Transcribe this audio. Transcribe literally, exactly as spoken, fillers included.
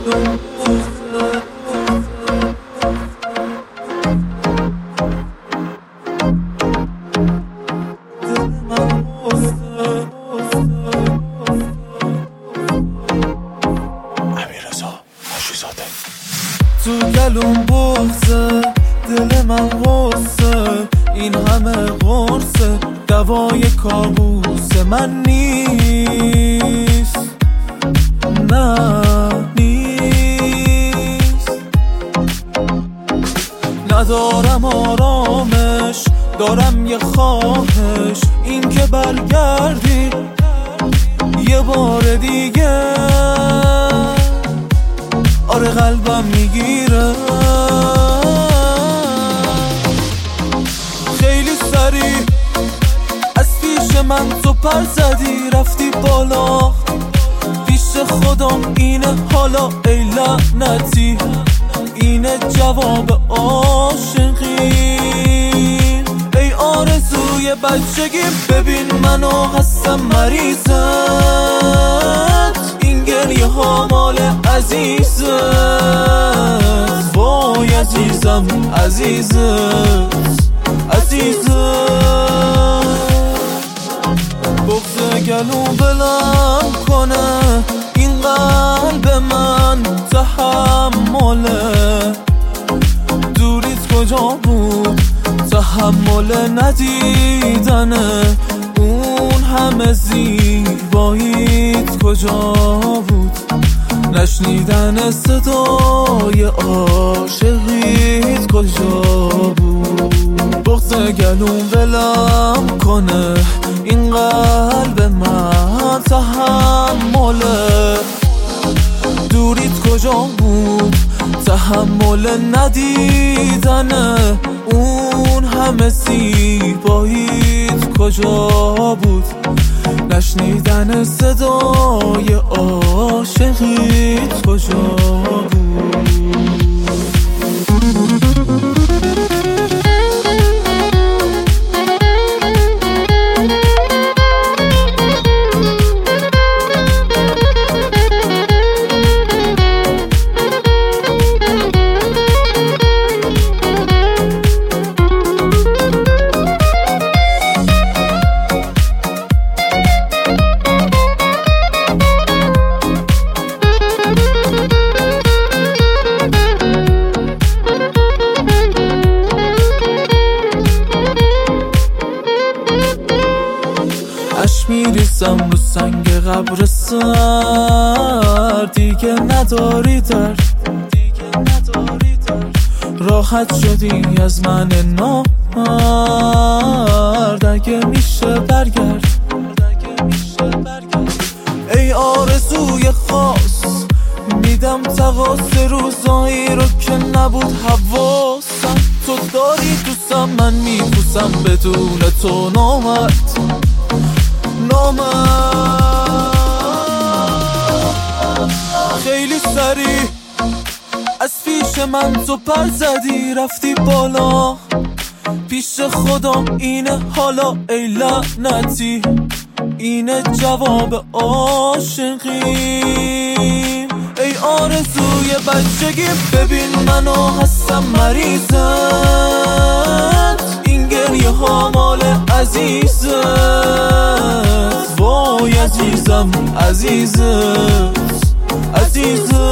تو گلوم بغزه دل من غصه، این همه قرصه دوای کابوس من نیست، نه نیست. ندارم آرامش، دارم یه خواهش، این که برگردی یه بار دیگه. آره قلبم میگیره خیلی سریع، از پیش من تو پر زدی رفتی بالا، پیش خودم اینه حالا ای لعنتی، اینه جواب عاشقی. ای آرزوی بچگی ببین منو هستم مریضت، این گریه ها مال عزیزت، وای عزیزم عزیزت عزیزت. بغض گلو بلم کنه این قلب من تحمله، دوریت کجا بود تحمل ندیدنه، اون همه زیباییت کجا بود نشنیدن صدای عاشقیت کجا بود. بغض گلوم ولم کنه این قلب من تحمله، دوریت کجا بود تحمل ندیدنه، اون همه زیباییت کجا بود نشنیدن صدای عاشقیت کجا بود. اش میریزم رو سنگ قبر سر، دیگه نداری درد، راحت شدی از من نامرد، اگه میشه برگرد. ای آرزوی خاص میدم تقاص روزایی رو که نبود حواسم، تو داری دوستم من میپوسم بدون تو نامرد نامرد. خیلی سریع از پیش من تو پر زدی رفتی بالا، پیش خودم اینه حالا ای لعنتی، اینه جواب عاشقی. ای آرزوی بچگی ببین منو هستم مریضت، این گریه ها مال عزیزت، وای عزیزم عزیزت عزیزت.